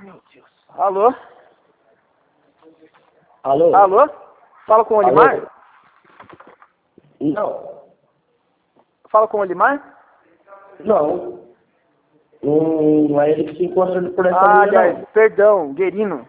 Meu Deus. Alô? Alô? Alô? Fala com o Olimar? Alô? Não. Fala com o Olimar? Não. Não é ele que se encontra por essa linha, aliás, não. perdão, Guerino.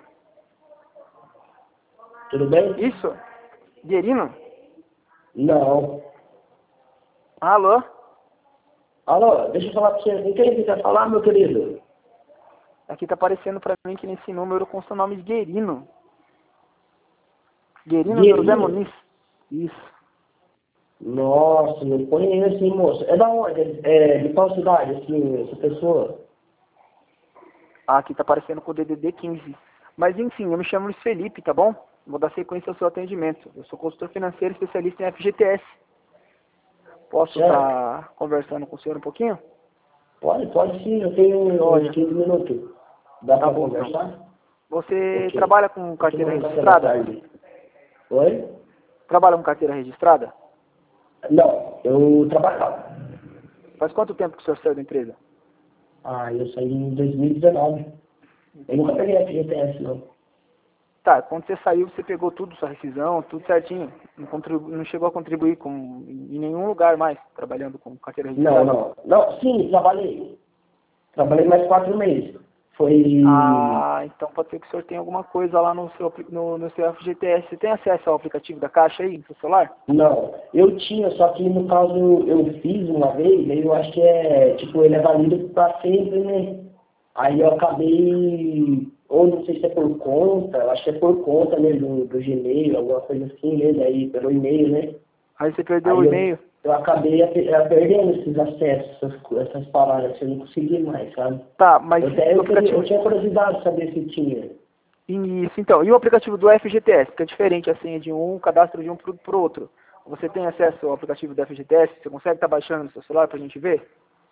Tudo bem? Isso? Guerino? Não. Alô? Alô, deixa eu falar pra você. Com quem você quer falar, meu querido? Aqui tá aparecendo pra mim que nesse número consta o nome de Guerino. Guerino José Muniz. Isso. Nossa, não conheço, hein, moço? É da onde? É de qual cidade, assim, essa pessoa? Aqui tá aparecendo com o DDD 15. Mas enfim, eu me chamo Luiz Felipe, tá bom? Vou dar sequência ao seu atendimento. Eu sou consultor financeiro especialista em FGTS. Posso estar conversando com o senhor um pouquinho? Pode sim, eu tenho uns 15 minutos. Dá pra conversar? Então. Você trabalha com carteira registrada? Oi? Trabalha com carteira registrada? Não, eu trabalhava. Faz quanto tempo que o senhor saiu da empresa? Eu saí em 2019. Eu nunca peguei FGTS, não. Tá, quando você saiu, você pegou tudo, sua rescisão, tudo certinho. Não chegou a contribuir em nenhum lugar mais, trabalhando com carteira registrada? Não, sim, trabalhei. Trabalhei mais 4 meses. Foi... Então pode ser que o senhor tenha alguma coisa lá no seu FGTS. Você tem acesso ao aplicativo da Caixa aí, no seu celular? Não, eu tinha, só que no caso eu fiz uma vez, aí eu acho que ele é válido pra sempre, né? Aí eu acabei, ou não sei se é por conta, eu acho que é por conta, né, do Gmail, alguma coisa assim, né, daí pelo e-mail, né? Aí você perdeu o e-mail? Eu acabei perdendo esses acessos, essas paradas, eu não consegui mais, sabe? Tá, mas eu tinha curiosidade de saber se tinha. Isso, então. E o aplicativo do FGTS, que é diferente a senha de um, o cadastro de um pro outro. Você tem acesso ao aplicativo do FGTS? Você consegue estar baixando no seu celular pra gente ver?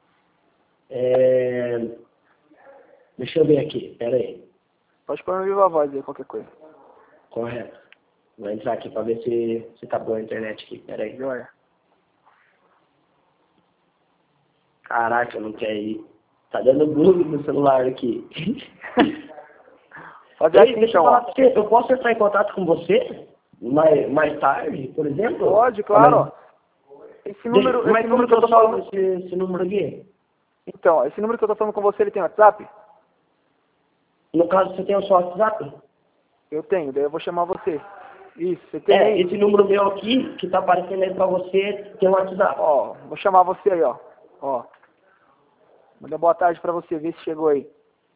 Deixa eu ver aqui, pera aí. Pode pôr no viva voz aí, qualquer coisa. Correto. Vou entrar aqui pra ver se tá boa a internet aqui, pera aí. Joia. Caraca, não quer ir. Tá dando bug no celular aqui. Fazer assim, Deixa eu falar pra você, eu posso entrar em contato com você mais tarde, por exemplo? Pode, claro. Esse número que eu tô falando... Esse número aqui? Então, esse número que eu tô falando com você, ele tem WhatsApp? No caso, você tem o seu WhatsApp? Eu tenho, daí eu vou chamar você. Isso, você tem aí? Esse número meu aqui, que tá aparecendo aí pra você, tem o WhatsApp. Vou chamar você aí, ó. Manda boa tarde pra você, ver se chegou aí.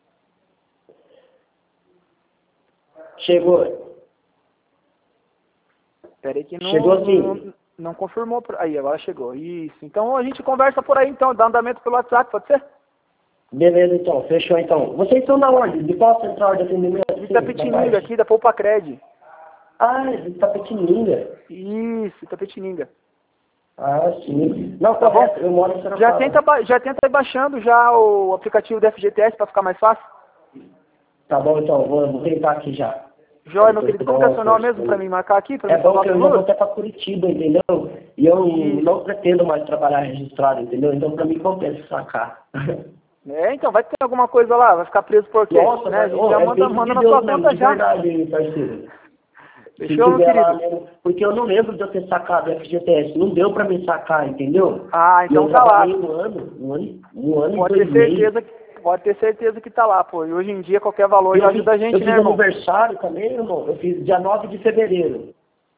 Chegou. Pera aí que não... Chegou sim. Não confirmou. Aí, agora chegou. Isso. Então a gente conversa por aí, então. Dá andamento pelo WhatsApp, pode ser? Beleza, então. Fechou, então. Vocês são da onde? De qual central de atendimento? De Itapetininga, aqui da Poupa-Cred. De Itapetininga. Isso, Itapetininga. Sim. Não, tá bom. Eu moro em Sorocaba. Já tenta ir baixando já o aplicativo da FGTS para ficar mais fácil. Tá bom, então. Vou tentar aqui já. Joia, meu querido. Como que é o seu nome mesmo para mim marcar aqui? Pra bom que eu já vou até para Curitiba, entendeu? E eu não pretendo mais trabalhar registrado, entendeu? Então, para mim, compensa sacar. Então, vai ter alguma coisa lá, vai ficar preso por quê? Nossa, né? A gente já manda na sua conta já. Verdade, parceiro. Fechou, meu querido? Mesmo, porque eu não lembro de eu ter sacado o FGTS, não deu pra me sacar, entendeu? Então tá lá. Um ano Pode ter certeza que tá lá, pô. E hoje em dia qualquer valor já ajuda a gente, né, irmão? Eu fiz aniversário também, irmão. Eu fiz dia 9 de fevereiro.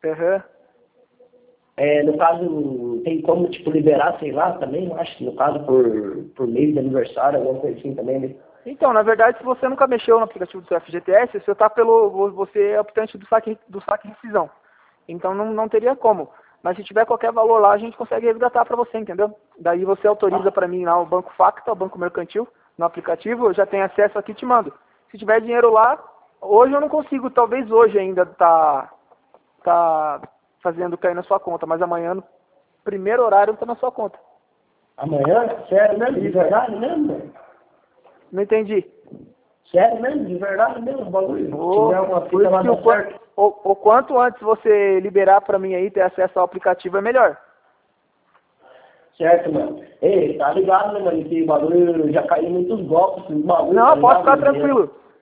No caso, tem como, liberar, sei lá, também, eu acho, no caso, por mês de aniversário, alguma coisa assim também, né? Então, na verdade, se você nunca mexeu no aplicativo do FGTS, você é optante do saque rescisão. Então não teria como. Mas se tiver qualquer valor lá, a gente consegue resgatar para você, entendeu? Daí você autoriza para mim lá o Banco Facta, o Banco Mercantil, no aplicativo, eu já tenho acesso aqui e te mando. Se tiver dinheiro lá, hoje eu não consigo, talvez hoje ainda tá fazendo cair na sua conta, mas amanhã, no primeiro horário, tá na sua conta. Amanhã? Sério mesmo? De verdade mesmo? Não entendi. Sério mesmo? De verdade mesmo? O bagulho? Se tiver uma fita lá no certo. O quanto antes você liberar pra mim aí, ter acesso ao aplicativo, é melhor. Certo, mano. Ei, tá ligado, né, mano? Esse bagulho já caiu muitos golpes, bagulho. Não, pode ficar tranquilo.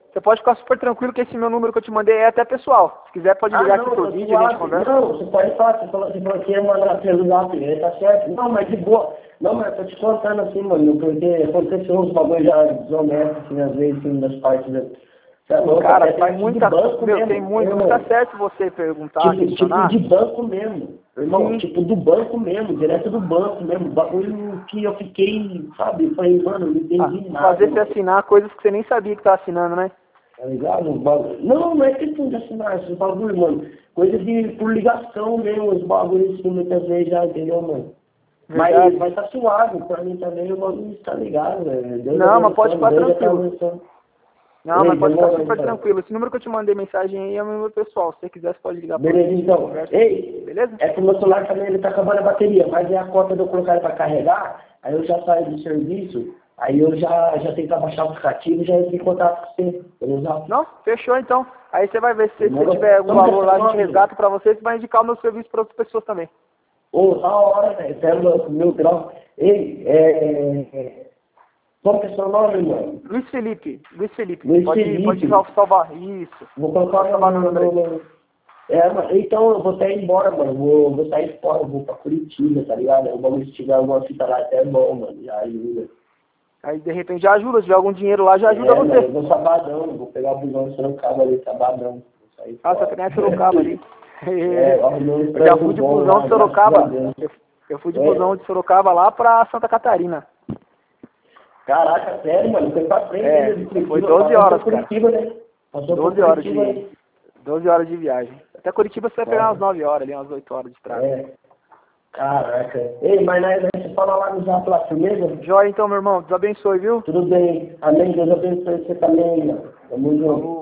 Você pode ficar super tranquilo que esse meu número que eu te mandei é até pessoal. Se quiser, pode ligar aqui pro vídeo e a gente conversa. Não, você pode falar, você falou que ia mandar pelo zap, tá certo? Não, mas de boa. Não, mas tô te contando assim, mano, porque aconteceu uns bagulho já desonestos, assim, às vezes, assim, das partes. Você é louco, cara, faz muita banco meu, mesmo, tem muito, irmão. tá certo você perguntar, Tipo de banco mesmo, irmão, Sim. tipo do banco mesmo, direto do banco mesmo, bagulho que eu fiquei, sabe, eu falei, mano, não entendi nada. Fazer você assinar coisas que você nem sabia que tá assinando, né? Tá ligado? Não, não é questão de assinar esses bagulho, mano. Coisa de por ligação mesmo, os bagulhos que muitas vezes já, entendeu, mano? Verdade. Mas tá suave, pra mim também o bagulho está ligado, velho. Não, mas pode ficar tranquilo. Não, mas pode ficar demorou, super então. tranquilo. Esse número que eu te mandei mensagem aí é o meu número pessoal. Se você quiser, você pode ligar pra Beleza, mim. então. Ei, beleza? é que o meu celular também ele tá acabando a bateria, mas é a conta de eu colocar ele pra carregar, aí eu já saio do serviço, aí eu já tento baixar o aplicativo e já entro em contato com você, beleza? Não, fechou então. Aí você vai ver se você Demorou? tiver algum Como valor que é lá, a seu gente nome? resgata pra você e vai indicar o meu serviço pra outras pessoas também. Ô, da hora, velho, você é louco, meu grau. Ei, qual que é seu nome, mano? Luiz Felipe. Luiz Pode Felipe. salvar. Isso. Vou colocar salvar meu número aí. Mano, então eu vou até ir embora, mano. Vou sair fora, vou pra Curitiba, tá ligado? Eu vou se tiver alguma fita lá até é bom, mano. Já ajuda. Aí de repente já ajuda, se tiver algum dinheiro lá, já ajuda Mano, você. eu vou sabadão, vou pegar o busão de Sorocaba ali, sabadão. Você pegar Sorocaba ali. Eu já fui de busão de Sorocaba. Eu fui de busão de Sorocaba lá pra Santa Catarina. Caraca, sério, mano, foi pra frente. Foi 12 horas, Curitiba, cara. Né? 12 horas de viagem. Até Curitiba você vai pegar umas 9 horas ali, umas 8 horas de estrada. Caraca. Ei, mas nós se fala lá no Zap lá, beleza? Joia então, meu irmão. Deus abençoe, viu? Tudo bem. Amém. Deus abençoe você também, mano. Tamo junto.